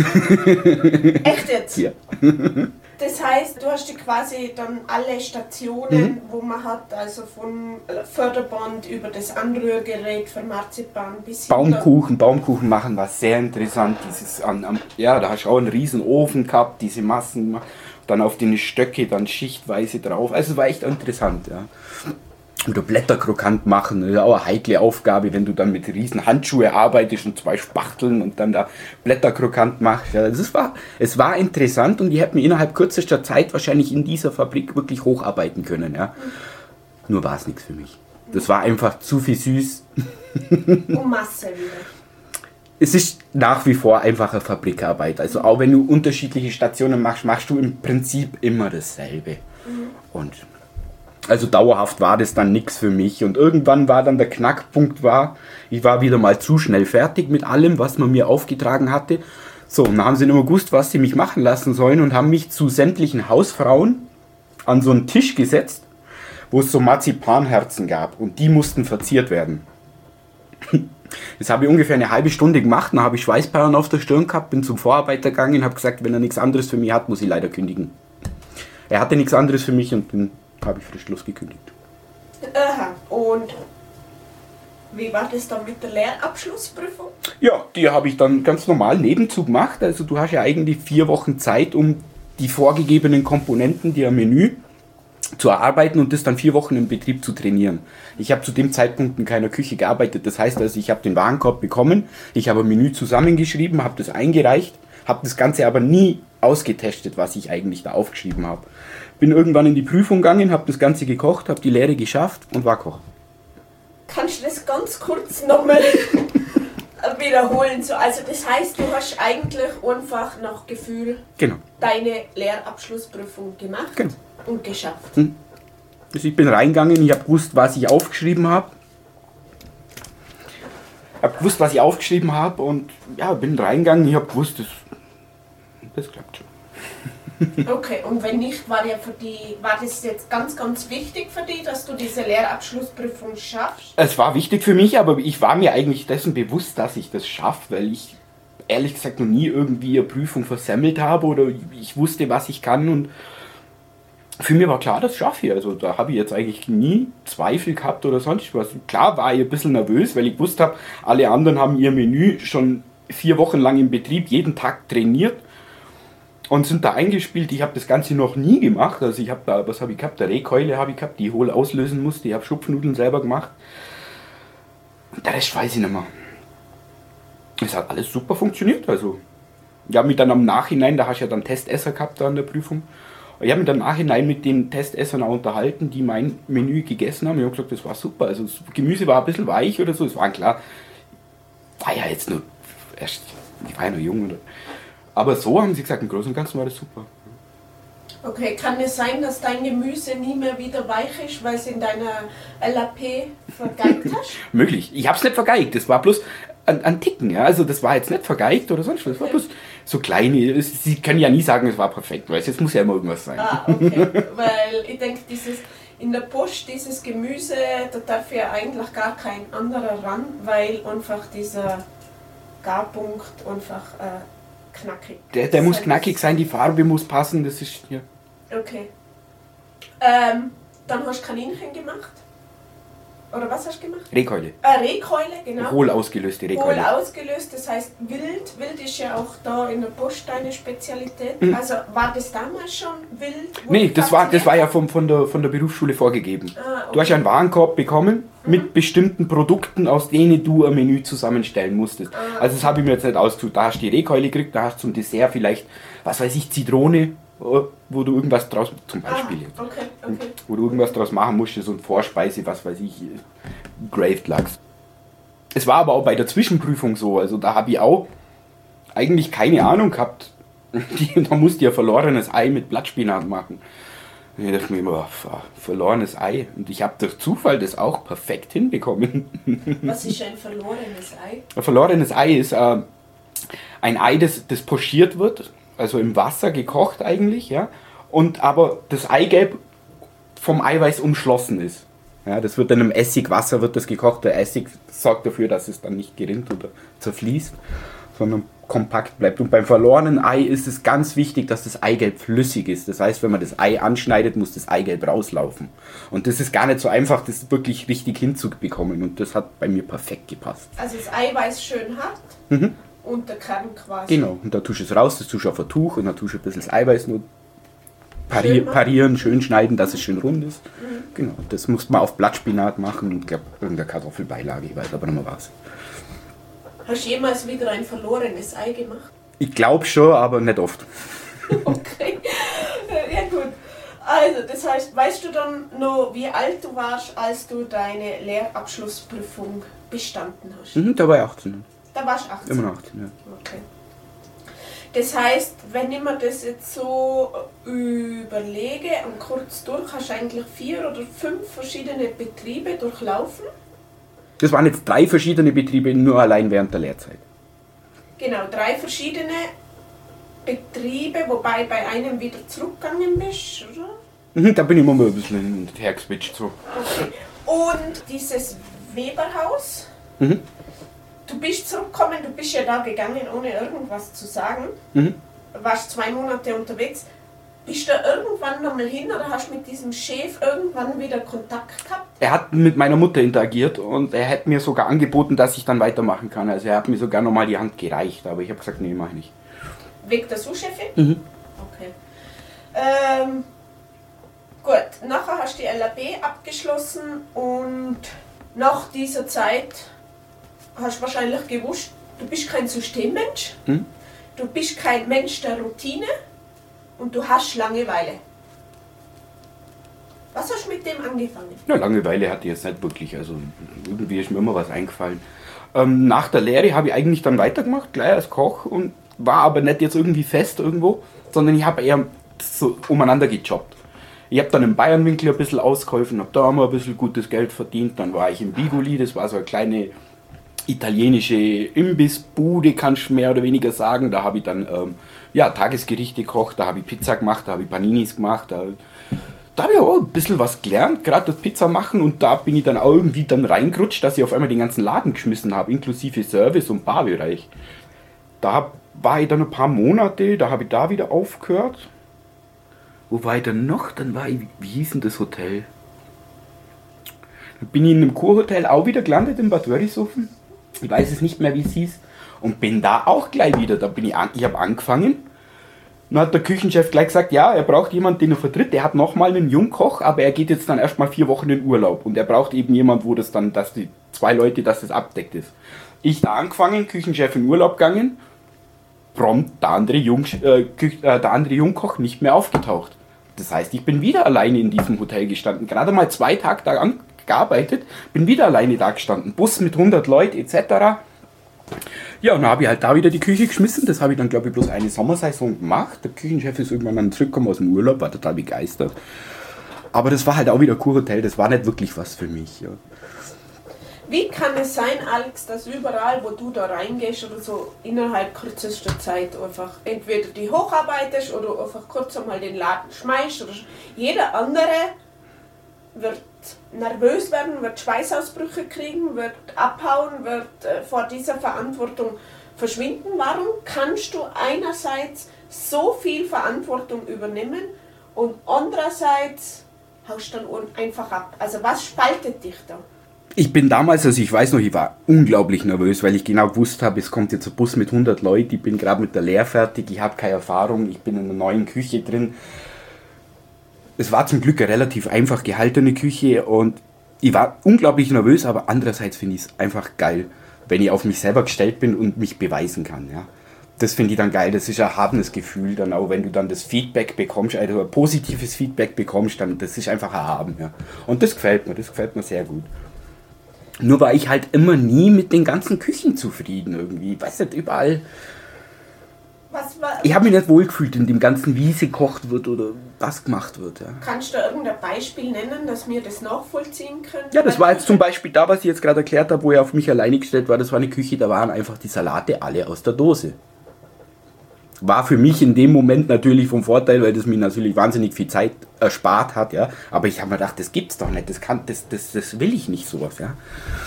Ja. Echt jetzt? Ja. Das heißt, du hast dir quasi dann alle Stationen, wo man hat, also von Förderband über das Anrührgerät für Marzipan bis Baumkuchen machen war sehr interessant. Ja, da hast du auch einen riesen Ofen gehabt, diese Massen, dann auf die Stöcke, dann schichtweise drauf. Also es war echt interessant, ja. Oder Blätter krokant machen, das ist auch eine heikle Aufgabe, wenn du dann mit riesen Handschuhe arbeitest und 2 Spachteln und dann da Blätter krokant machst. Ja, es war interessant, und ich hätte mir innerhalb kürzester Zeit wahrscheinlich in dieser Fabrik wirklich hocharbeiten können. Ja. Nur war es nichts für mich. Das war einfach zu viel süß. Und Masse wieder. Es ist nach wie vor einfach eine Fabrikarbeit. Also auch wenn du unterschiedliche Stationen machst, machst du im Prinzip immer dasselbe. Und also dauerhaft war das dann nichts für mich, und irgendwann war dann der Knackpunkt, ich war wieder mal zu schnell fertig mit allem, was man mir aufgetragen hatte. So, und dann haben sie nicht mehr gewusst, was sie mich machen lassen sollen, und haben mich zu sämtlichen Hausfrauen an so einen Tisch gesetzt, wo es so Marzipanherzen gab, und die mussten verziert werden. Das habe ich ungefähr eine halbe Stunde gemacht, dann habe ich Schweißperlen auf der Stirn gehabt, bin zum Vorarbeiter gegangen und habe gesagt, wenn er nichts anderes für mich hat, muss ich leider kündigen. Er hatte nichts anderes für mich, und dann habe ich frisch gekündigt. Aha, und wie war das dann mit der Lehrabschlussprüfung? Ja, die habe ich dann ganz normal nebenzu gemacht. Also du hast ja eigentlich 4 Wochen Zeit, um die vorgegebenen Komponenten, die am Menü, zu erarbeiten und das dann 4 Wochen im Betrieb zu trainieren. Ich habe zu dem Zeitpunkt in keiner Küche gearbeitet. Das heißt also, ich habe den Warenkorb bekommen, ich habe ein Menü zusammengeschrieben, habe das eingereicht, habe das Ganze aber nie ausgetestet, was ich eigentlich da aufgeschrieben habe. Bin irgendwann in die Prüfung gegangen, habe das Ganze gekocht, habe die Lehre geschafft und war Koch. Kannst du das ganz kurz nochmal wiederholen. So. Also das heißt, du hast eigentlich einfach nach Gefühl Genau. deine Lehrabschlussprüfung gemacht Genau. und geschafft. Also ich bin reingegangen, ich habe gewusst, was ich aufgeschrieben habe. Und ja, bin reingegangen, ich habe gewusst, das klappt schon. Okay, und wenn nicht, war das jetzt ganz, ganz wichtig für dich, dass du diese Lehrabschlussprüfung schaffst? Es war wichtig für mich, aber ich war mir eigentlich dessen bewusst, dass ich das schaffe, weil ich ehrlich gesagt noch nie irgendwie eine Prüfung versemmelt habe oder ich wusste, was ich kann und für mich war klar, das schaffe ich. Also da habe ich jetzt eigentlich nie Zweifel gehabt oder sonst was. Klar war ich ein bisschen nervös, weil ich gewusst habe, alle anderen haben ihr Menü schon 4 Wochen lang im Betrieb, jeden Tag trainiert. Und sind da eingespielt. Ich habe das Ganze noch nie gemacht. Also ich habe da, was habe ich gehabt? Eine Rehkeule habe ich gehabt, die ich hohl auslösen musste. Ich habe Schupfnudeln selber gemacht. Und der Rest weiß ich nicht mehr. Es hat alles super funktioniert. Also ich habe mich dann am Nachhinein, da hast du ja dann Testesser gehabt da an der Prüfung. Ich habe mich dann im Nachhinein mit den Testessern auch unterhalten, die mein Menü gegessen haben. Ich habe gesagt, das war super. Also das Gemüse war ein bisschen weich oder so. Es war klar, war ja jetzt nur erst, ich war ja noch jung. Oder? Aber so haben sie gesagt, im Großen und Ganzen war das super. Okay, kann es sein, dass dein Gemüse nie mehr wieder weich ist, weil es in deiner LAP vergeigt hast? Möglich. Ich habe es nicht vergeigt. Das war bloß ein Ticken. Ja? Also das war jetzt nicht vergeigt oder sonst was. Das war bloß so kleine. Sie können ja nie sagen, es war perfekt. Weil es muss ja immer irgendwas sein. Ah, okay. Weil ich denke, in der Post, dieses Gemüse, da darf ja eigentlich gar kein anderer ran, weil einfach dieser Garpunkt einfach knackig. Der muss knackig sein, die Farbe muss passen, das ist, ja. Okay. Dann hast du Kaninchen gemacht? Oder was hast du gemacht? Rehkeule. Rehkeule, genau. Hohl ausgelöste Rehkeule. Hohl ausgelöst, das heißt Wild. Wild ist ja auch da in der Post deine Spezialität. Also war das damals schon wild? Nee, das war ja von der Berufsschule vorgegeben. Okay. Du hast einen Warenkorb bekommen mit bestimmten Produkten, aus denen du ein Menü zusammenstellen musstest. Also das habe ich mir jetzt nicht ausgesucht. Da hast du die Rehkeule gekriegt, da hast du zum Dessert vielleicht, was weiß ich, Zitrone, wo du irgendwas draus, zum Beispiel jetzt, okay. wo du irgendwas draus machen musstest und Vorspeise, was weiß ich, Graved Lachs. Es war aber auch bei der Zwischenprüfung so, also da habe ich auch eigentlich keine Ahnung gehabt. Da musst du ja verlorenes Ei mit Blattspinat machen. Und ich dachte mir immer, verlorenes Ei. Und ich habe durch Zufall das auch perfekt hinbekommen. Was ist ein verlorenes Ei? Ein verlorenes Ei ist ein Ei, das pochiert wird, also im Wasser gekocht eigentlich, ja. Und aber das Eigelb vom Eiweiß umschlossen ist. Ja, das wird dann im Essigwasser wird das gekocht. Der Essig sorgt dafür, dass es dann nicht gerinnt oder zerfließt, sondern kompakt bleibt. Und beim verlorenen Ei ist es ganz wichtig, dass das Eigelb flüssig ist. Das heißt, wenn man das Ei anschneidet, muss das Eigelb rauslaufen. Und das ist gar nicht so einfach, das wirklich richtig hinzubekommen. Und das hat bei mir perfekt gepasst. Also das Eiweiß schön hart und der Kern quasi. Genau, und da tust du es raus, das tust du auf ein Tuch und dann tust du ein bisschen das Eiweiß nur parieren, schön schneiden, dass es schön rund ist. Genau, das muss man auf Blattspinat machen und ich glaube, irgendeine Kartoffelbeilage, ich weiß aber nicht mehr was. Hast du jemals wieder ein verlorenes Ei gemacht? Ich glaube schon, aber nicht oft. Okay, ja gut. Also, das heißt, weißt du dann noch, wie alt du warst, als du deine Lehrabschlussprüfung bestanden hast? Da war ich 18. Da warst du 18? Immer noch 18, ja. Okay. Das heißt, wenn ich mir das jetzt so überlege und kurz durch, hast du eigentlich 4 oder 5 verschiedene Betriebe durchlaufen? Das waren jetzt 3 verschiedene Betriebe, nur allein während der Lehrzeit. Genau, 3 verschiedene Betriebe, wobei bei einem wieder zurückgegangen bist, oder? Da bin ich immer mal ein bisschen hin und her geswitcht. So. Okay. Und dieses Weberhaus, du bist zurückgekommen, du bist ja da gegangen, ohne irgendwas zu sagen. Warst 2 Monate unterwegs. Bist du irgendwann nochmal hin oder hast du mit diesem Chef irgendwann wieder Kontakt gehabt? Er hat mit meiner Mutter interagiert und er hat mir sogar angeboten, dass ich dann weitermachen kann. Also er hat mir sogar nochmal die Hand gereicht, aber ich habe gesagt, nee, mach ich nicht. Wegen der Sous-Chefin? Okay. Gut, nachher hast du die LAB abgeschlossen und nach dieser Zeit hast du wahrscheinlich gewusst, du bist kein Systemmensch, du bist kein Mensch der Routine und du hast Langeweile. Was hast du mit dem angefangen? Ja, Langeweile hatte ich jetzt nicht wirklich. Also irgendwie ist mir immer was eingefallen. Nach der Lehre habe ich eigentlich dann weitergemacht, gleich als Koch, und war aber nicht jetzt irgendwie fest irgendwo, sondern ich habe eher so umeinander gejobbt. Ich habe dann im Bayernwinkel ein bisschen ausgeholfen, habe da mal ein bisschen gutes Geld verdient. Dann war ich im Bigoli, das war so eine kleine italienische Imbissbude, kannst du mehr oder weniger sagen. Da habe ich dann Tagesgerichte gekocht, da habe ich Pizza gemacht, da habe ich Paninis gemacht. Da habe ich auch ein bisschen was gelernt, gerade das Pizza machen, und da bin ich dann auch irgendwie dann reingerutscht, dass ich auf einmal den ganzen Laden geschmissen habe, inklusive Service- und Barbereich. Da war ich dann ein paar Monate, da habe ich da wieder aufgehört. Wo war ich dann noch? Dann war ich, wie hieß denn das Hotel? Dann bin ich in einem Kurhotel auch wieder gelandet in Bad Wörishofen. Ich weiß es nicht mehr, wie es hieß. Und bin da auch gleich wieder. Ich habe angefangen. Dann hat der Küchenchef gleich gesagt, ja, er braucht jemanden, den er vertritt. Der hat nochmal einen Jungkoch, aber er geht jetzt dann erstmal 4 Wochen in Urlaub. Und er braucht eben jemanden, wo das dann, dass die 2 Leute, dass das abdeckt ist. Ich da angefangen, Küchenchef in Urlaub gegangen. Prompt der andere Jungkoch nicht mehr aufgetaucht. Das heißt, ich bin wieder alleine in diesem Hotel gestanden. Gerade mal 2 Tage da gearbeitet, bin wieder alleine da gestanden. Bus mit 100 Leuten etc. Ja, und dann habe ich halt da wieder die Küche geschmissen. Das habe ich dann, glaube ich, bloß eine Sommersaison gemacht. Der Küchenchef ist irgendwann dann zurückgekommen aus dem Urlaub, war total begeistert. Aber das war halt auch wieder Kurhotel, das war nicht wirklich was für mich. Ja. Wie kann es sein, Alex, dass überall, wo du da reingehst oder so, innerhalb kürzester Zeit einfach entweder die hocharbeitest oder einfach kurz einmal den Laden schmeißt, oder jeder andere wird nervös werden, wird Schweißausbrüche kriegen, wird abhauen, wird vor dieser Verantwortung verschwinden. Warum kannst du einerseits so viel Verantwortung übernehmen und andererseits haust dann einfach ab? Also was spaltet dich da? Ich bin damals, also ich weiß noch, ich war unglaublich nervös, weil ich genau gewusst habe, es kommt jetzt ein Bus mit 100 Leuten, ich bin gerade mit der Lehre fertig, ich habe keine Erfahrung, ich bin in einer neuen Küche drin. Es war zum Glück eine relativ einfach gehaltene Küche und ich war unglaublich nervös, aber andererseits finde ich es einfach geil, wenn ich auf mich selber gestellt bin und mich beweisen kann. Ja. Das finde ich dann geil, das ist ein erhabenes Gefühl, dann auch wenn du dann das Feedback bekommst, also ein positives Feedback bekommst, dann das ist einfach erhaben. Ja. Und das gefällt mir sehr gut. Nur war ich halt immer nie mit den ganzen Küchen zufrieden irgendwie. Ich weiß nicht, überall. Ich habe mich nicht wohlgefühlt in dem ganzen, wie sie gekocht wird oder was gemacht wird. Ja. Kannst du irgendein Beispiel nennen, dass wir das nachvollziehen können? Ja, das war jetzt zum Beispiel da, was ich jetzt gerade erklärt habe, wo ich auf mich alleine gestellt war. Das war eine Küche, da waren einfach die Salate alle aus der Dose. War für mich in dem Moment natürlich vom Vorteil, weil das mir natürlich wahnsinnig viel Zeit erspart hat, ja. Aber ich habe mir gedacht, das gibt's doch nicht, das will ich nicht, sowas, ja.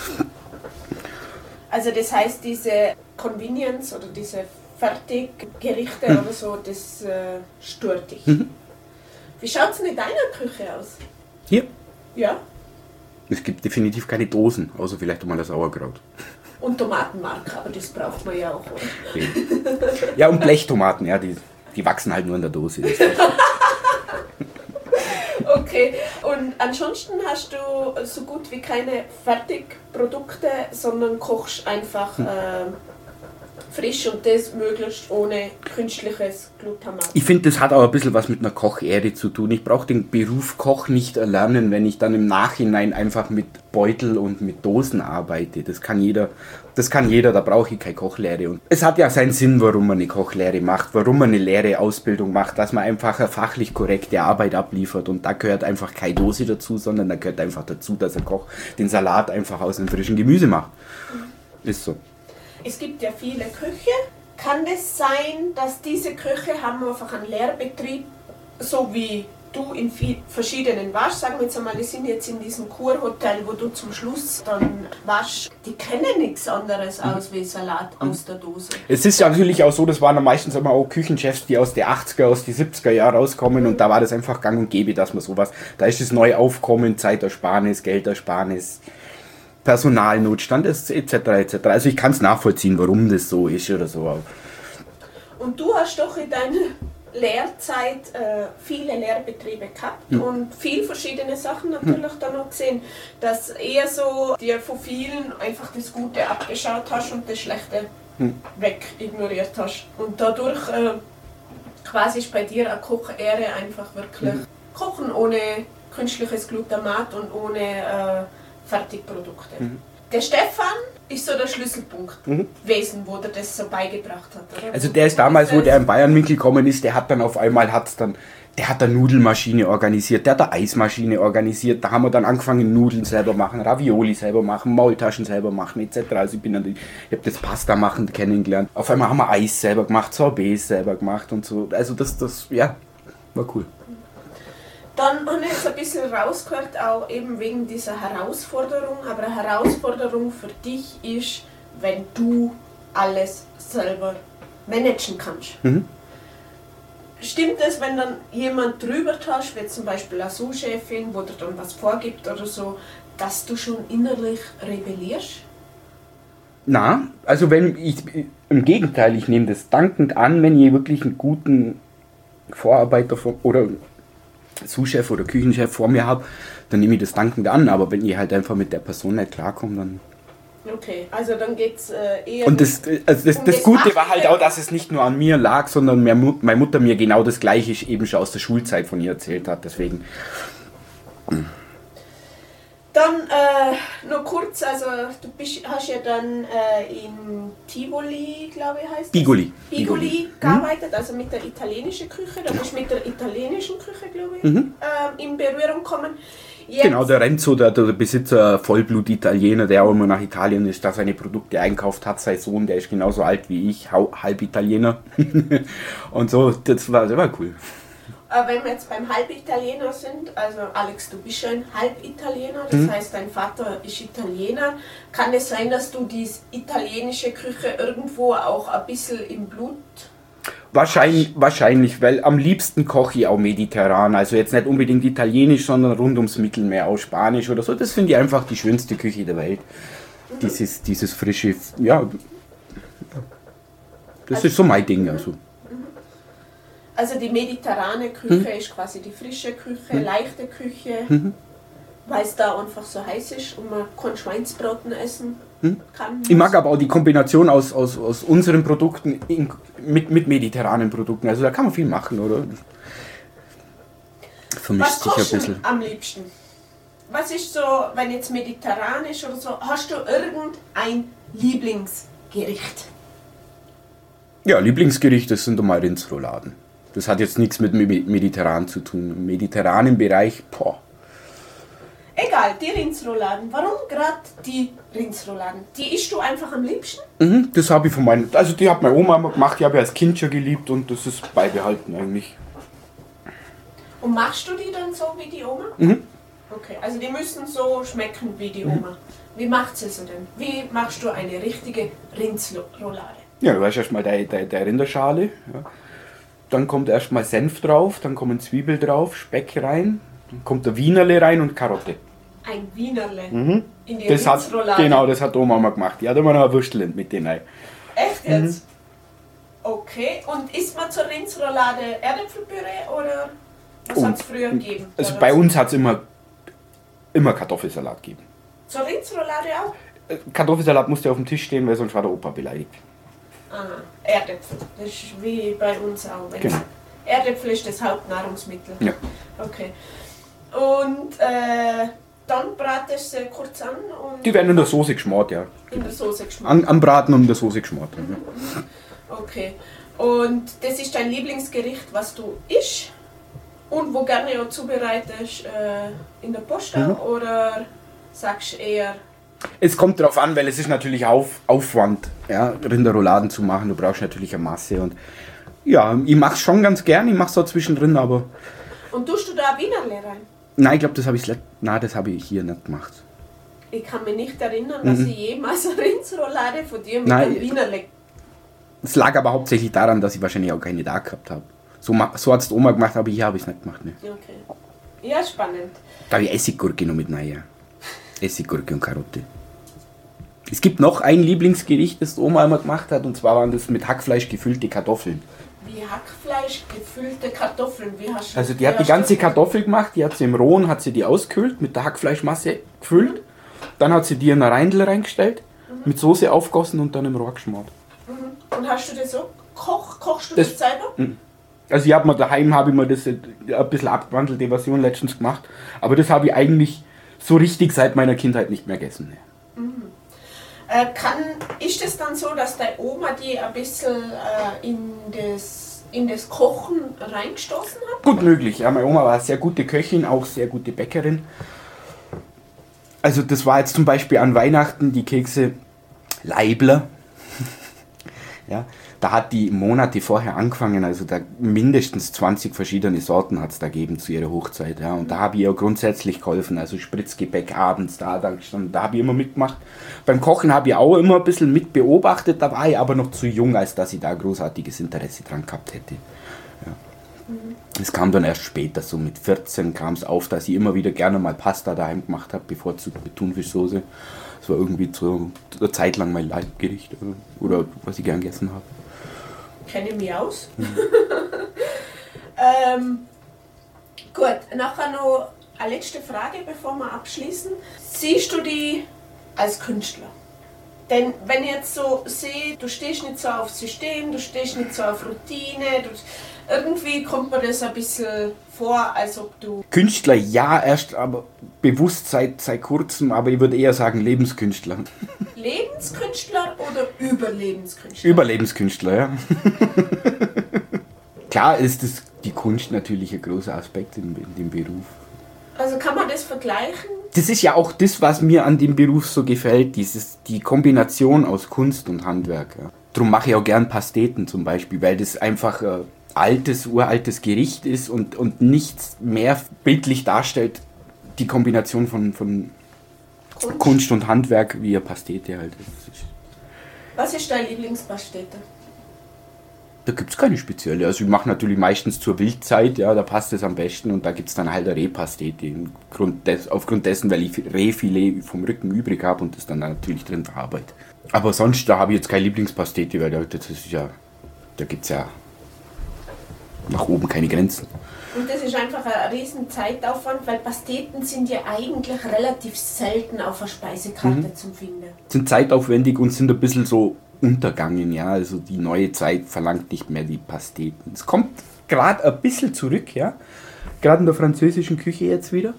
Also das heißt, diese Convenience oder diese Fertiggerichte oder so, das stört dich. Wie schaut es denn in deiner Küche aus? Hier? Ja. Es gibt definitiv keine Dosen, außer vielleicht mal das Sauerkraut. Und Tomatenmark, aber das braucht man ja auch, oder? Ja, und Blechtomaten, ja, die wachsen halt nur in der Dose. Okay, und ansonsten hast du so gut wie keine Fertigprodukte, sondern kochst einfach frisch und das möglichst ohne künstliches Glutamat. Ich finde, das hat auch ein bisschen was mit einer Kochehre zu tun. Ich brauche den Beruf Koch nicht erlernen, wenn ich dann im Nachhinein einfach mit Beutel und mit Dosen arbeite. Das kann jeder, da brauche ich keine Kochlehre. Und es hat ja seinen Sinn, warum man eine Kochlehre macht, warum man eine Lehre-Ausbildung macht, dass man einfach eine fachlich korrekte Arbeit abliefert. Und da gehört einfach keine Dose dazu, sondern da gehört einfach dazu, dass ein Koch den Salat einfach aus einem frischen Gemüse macht. Ist so. Es gibt ja viele Köche. Kann es sein, dass diese Köche haben einfach einen Lehrbetrieb, so wie du in verschiedenen warst? Sagen wir jetzt einmal, die sind jetzt in diesem Kurhotel, wo du zum Schluss dann warst. Die kennen nichts anderes aus wie Salat aus der Dose. Es ist ja natürlich auch so, das waren dann meistens immer auch Küchenchefs, die aus den 80er, aus den 70er Jahren rauskommen und da war das einfach gang und gäbe, dass man sowas, da ist das Neuaufkommen, Zeitersparnis, Geldersparnis, Personalnotstand etc. etc. Also ich kann es nachvollziehen, warum das so ist oder so. Und du hast doch in deiner Lehrzeit viele Lehrbetriebe gehabt und viele verschiedene Sachen natürlich dann auch gesehen, dass eher so dir von vielen einfach das Gute abgeschaut hast und das Schlechte weg ignoriert hast. Und dadurch quasi ist bei dir eine Kochehre einfach wirklich Kochen ohne künstliches Glutamat und ohne Fertigprodukte. Der Stefan ist so der Schlüsselpunkt gewesen, wo der das so beigebracht hat, oder? Also der ist damals, wo der in Bayernwinkel gekommen ist, der hat dann auf einmal, der hat eine Nudelmaschine organisiert, der hat eine Eismaschine organisiert, da haben wir dann angefangen, Nudeln selber machen, Ravioli selber machen, Maultaschen selber machen, etc. Also ich habe das Pasta machen kennengelernt. Auf einmal haben wir Eis selber gemacht, Sorbets selber gemacht und so. Also das war cool. Dann habe ich jetzt ein bisschen rausgehört, auch eben wegen dieser Herausforderung. Aber eine Herausforderung für dich ist, wenn du alles selber managen kannst. Stimmt es, wenn dann jemand drüber hast, wie zum Beispiel eine Sous-Chefin, wo dir dann was vorgibt oder so, dass du schon innerlich rebellierst? Na, also im Gegenteil, ich nehme das dankend an, wenn ihr wirklich einen guten Vorarbeiter oder Sous-Chef oder Küchenchef vor mir habe, dann nehme ich das dankend an, aber wenn ich halt einfach mit der Person nicht klarkomme, dann... Okay, also dann geht es eher... Und das Gute war halt auch, dass es nicht nur an mir lag, sondern meine Mutter mir genau das Gleiche eben schon aus der Schulzeit von ihr erzählt hat, deswegen... Dann noch kurz, also du hast ja dann in Tivoli, glaube ich heißt Bigoli. Bigoli gearbeitet, also mit der italienischen Küche. Da bist du mit der italienischen Küche, glaube ich, in Berührung gekommen. Jetzt, genau, der Renzo, der Besitzer, Vollblut-Italiener, der auch immer nach Italien ist, da seine Produkte einkauft hat. Sein Sohn, der ist genauso alt wie ich, halb Italiener. Und so, das war cool. Wenn wir jetzt beim Halbitaliener sind, also Alex, du bist schon Halbitaliener, das heißt, dein Vater ist Italiener. Kann es sein, dass du die italienische Küche irgendwo auch ein bisschen im Blut... Wahrscheinlich, weil am liebsten koche ich auch mediterran, also jetzt nicht unbedingt italienisch, sondern rund ums Mittelmeer, auch Spanisch oder so. Das finde ich einfach die schönste Küche der Welt. Dieses frische, ja, das ist so mein Ding. Also die mediterrane Küche ist quasi die frische Küche, leichte Küche, weil es da einfach so heiß ist und man kein Schweinsbraten essen kann. Ich mag aber auch die Kombination aus unseren Produkten mit mediterranen Produkten. Also da kann man viel machen, oder? Vermischt sich ein bisschen. Am liebsten? Was ist so, wenn jetzt mediterranisch oder so, hast du irgendein Lieblingsgericht? Ja, Lieblingsgericht, das sind einmal Rindsrouladen. Das hat jetzt nichts mit mediterran zu tun. Im mediterranen Bereich, Egal, die Rindsrouladen. Warum gerade die Rindsrouladen? Die isst du einfach am liebsten? Das habe ich die hat meine Oma gemacht, die habe ich als Kind schon geliebt und das ist beibehalten eigentlich. Und machst du die dann so wie die Oma? Okay, also die müssen so schmecken wie die Oma. Wie macht sie so denn? Wie machst du eine richtige Rindsroulade? Ja, du hast erstmal der Rinderschale. Ja. Dann kommt erstmal Senf drauf, dann kommen Zwiebel drauf, Speck rein, dann kommt der Wienerle rein und Karotte. Ein Wienerle in die das Rindsroulade? Genau, das hat Oma mal gemacht. Die hat immer noch ein Würstel mit denen rein. Echt jetzt? Okay, und isst man zur Rindsroulade Erdäpfelpüree oder was hat es früher gegeben? Also bei uns hat es immer Kartoffelsalat gegeben. Zur Rindsroulade auch? Kartoffelsalat musste auf dem Tisch stehen, weil sonst war der Opa beleidigt. Erdäpfel, das ist wie bei uns auch. Genau. Erdäpfel ist das Hauptnahrungsmittel. Ja. Okay. Und dann bratest du sie kurz an? Und die werden in der Soße geschmort, ja. In der Soße geschmort? Am Braten und in der Soße geschmort. Okay. Und das ist dein Lieblingsgericht, was du isst? Und wo gerne auch zubereitest in der Posta? Oder sagst du eher... Es kommt darauf an, weil es ist natürlich Aufwand, ja, Rinderrouladen zu machen. Du brauchst natürlich eine Masse. Und ja, ich mache es schon ganz gern, ich mache es auch zwischendrin, aber... Und tust du da ein Wienerle rein? Nein, ich glaube, das habe ich hier nicht gemacht. Ich kann mich nicht erinnern, dass ich jemals eine Rindsroulade von dir mit einem Wienerle... Es lag aber hauptsächlich daran, dass ich wahrscheinlich auch keine da gehabt habe. So hat es die Oma gemacht, aber hier habe ich es nicht gemacht. Ne. Okay. Ja, spannend. Da habe ich Essiggurke noch mit rein, ja. Essiggurke und Karotte. Es gibt noch ein Lieblingsgericht, das die Oma einmal gemacht hat, und zwar waren das mit Hackfleisch gefüllte Kartoffeln. Wie Hackfleisch gefüllte Kartoffeln? Wie hast du also die hat die ganze Kartoffel gemacht, die hat sie im Rohen, hat sie die ausgekühlt, mit der Hackfleischmasse gefüllt. Dann hat sie die in eine Reindl reingestellt, mit Soße aufgossen und dann im Rohr geschmort. Und hast du das so kochst du das selber? Also ich habe mir das ein bisschen abgewandelte Version letztens gemacht, aber das habe ich eigentlich so richtig seit meiner Kindheit nicht mehr gegessen. Ist es dann so, dass deine Oma die ein bisschen in das Kochen reingestoßen hat? Gut möglich. Ja, meine Oma war eine sehr gute Köchin, auch sehr gute Bäckerin. Also das war jetzt zum Beispiel an Weihnachten die Kekse Leibler. Ja, da hat die Monate vorher angefangen, also da mindestens 20 verschiedene Sorten hat es da gegeben zu ihrer Hochzeit. Ja, und da habe ich ihr grundsätzlich geholfen, also Spritzgebäck abends da gestanden, da habe ich immer mitgemacht. Beim Kochen habe ich auch immer ein bisschen mit beobachtet, da war ich aber noch zu jung, als dass ich da großartiges Interesse dran gehabt hätte. Ja. Es kam dann erst später, so mit 14 kam es auf, dass ich immer wieder gerne mal Pasta daheim gemacht habe, bevorzugt mit Thunfischsoße. Das war irgendwie so eine Zeit lang mein Leibgericht oder was ich gern gegessen habe. Kenne mich aus. Gut, nachher noch eine letzte Frage, bevor wir abschließen. Siehst du die als Künstler? Denn wenn ich jetzt so sehe, du stehst nicht so auf System, du stehst nicht so auf Routine, irgendwie kommt mir das ein bisschen vor, als ob du... Künstler, ja, erst aber bewusst seit kurzem, aber ich würde eher sagen Lebenskünstler. Lebenskünstler oder Überlebenskünstler? Überlebenskünstler, ja. Klar ist die Kunst natürlich ein großer Aspekt in dem Beruf. Also kann man das vergleichen? Das ist ja auch das, was mir an dem Beruf so gefällt, die Kombination aus Kunst und Handwerk. Ja. Darum mache ich auch gern Pasteten zum Beispiel, weil das einfach uraltes Gericht ist und nichts mehr bildlich darstellt, die Kombination von Kunst und Handwerk, wie eine Pastete halt ist. Was ist deine Lieblingspastete? Da gibt es keine spezielle. Also ich mache natürlich meistens zur Wildzeit, ja, da passt es am besten und da gibt es dann halt eine Rehpastete. Aufgrund dessen, weil ich Rehfilet vom Rücken übrig habe und das dann natürlich drin verarbeite. Aber sonst, da habe ich jetzt keine Lieblingspastete, weil da gibt es ja nach oben keine Grenzen. Und das ist einfach ein riesen Zeitaufwand, weil Pasteten sind ja eigentlich relativ selten auf der Speisekarte zu finden. Sind zeitaufwendig und sind ein bisschen so untergangen, ja, also die neue Zeit verlangt nicht mehr die Pasteten. Es kommt gerade ein bisschen zurück, ja, gerade in der französischen Küche jetzt wieder.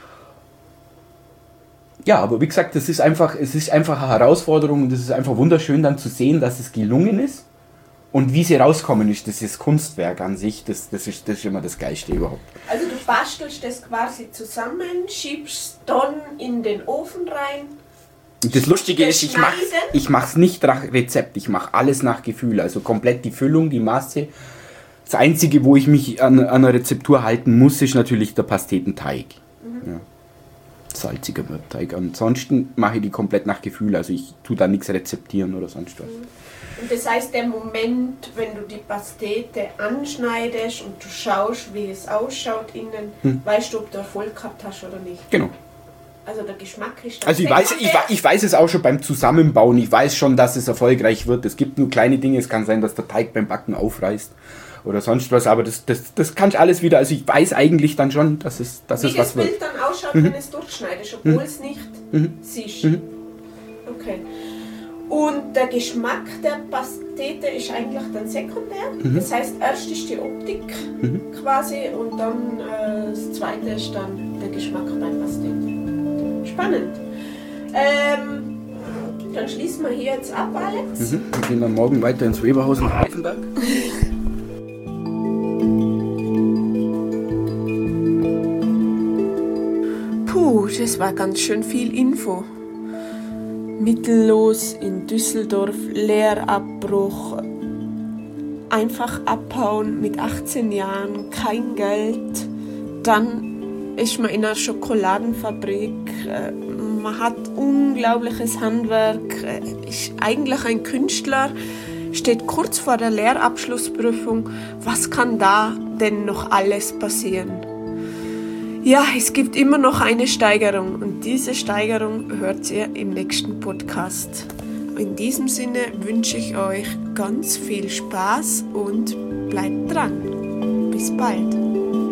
Ja, aber wie gesagt, es ist einfach eine Herausforderung und es ist einfach wunderschön dann zu sehen, dass es gelungen ist und wie sie rauskommen ist, das ist Kunstwerk an sich, das ist immer das Geilste überhaupt. Also du bastelst das quasi zusammen, schiebst dann in den Ofen rein. Und das Lustige ist, ich mach's nicht nach Rezept, ich mache alles nach Gefühl, also komplett die Füllung, die Masse. Das Einzige, wo ich mich an einer Rezeptur halten muss, ist natürlich der Pastetenteig. Ja. Salziger Teig. Ansonsten mache ich die komplett nach Gefühl, also ich tue da nichts rezeptieren oder sonst was. Und das heißt, der Moment, wenn du die Pastete anschneidest und du schaust, wie es ausschaut innen, weißt du, ob du Erfolg gehabt hast oder nicht. Genau. Also der Geschmack ist dann also ich weiß es auch schon beim Zusammenbauen, ich weiß schon, dass es erfolgreich wird. Es gibt nur kleine Dinge, es kann sein, dass der Teig beim Backen aufreißt oder sonst was, aber das kann ich alles wieder, also ich weiß eigentlich dann schon, dass es was wird. Wie das Bild dann ausschaut, wenn es durchschneidest, obwohl es nicht siehst. Okay. Und der Geschmack der Pastete ist eigentlich dann sekundär. Das heißt, erst ist die Optik quasi und dann das zweite ist dann der Geschmack bei Pastete. Spannend. Dann schließen wir hier jetzt ab, Alex. Wir gehen dann morgen weiter ins Weberhaus nach Eisenberg. Puh, das war ganz schön viel Info. Mittellos in Düsseldorf, Lehrabbruch, einfach abhauen mit 18 Jahren, kein Geld. Dann ist man in einer Schokoladenfabrik, man hat unglaubliches Handwerk, ist eigentlich ein Künstler, steht kurz vor der Lehrabschlussprüfung. Was kann da denn noch alles passieren? Ja, es gibt immer noch eine Steigerung und diese Steigerung hört ihr im nächsten Podcast. In diesem Sinne wünsche ich euch ganz viel Spaß und bleibt dran. Bis bald.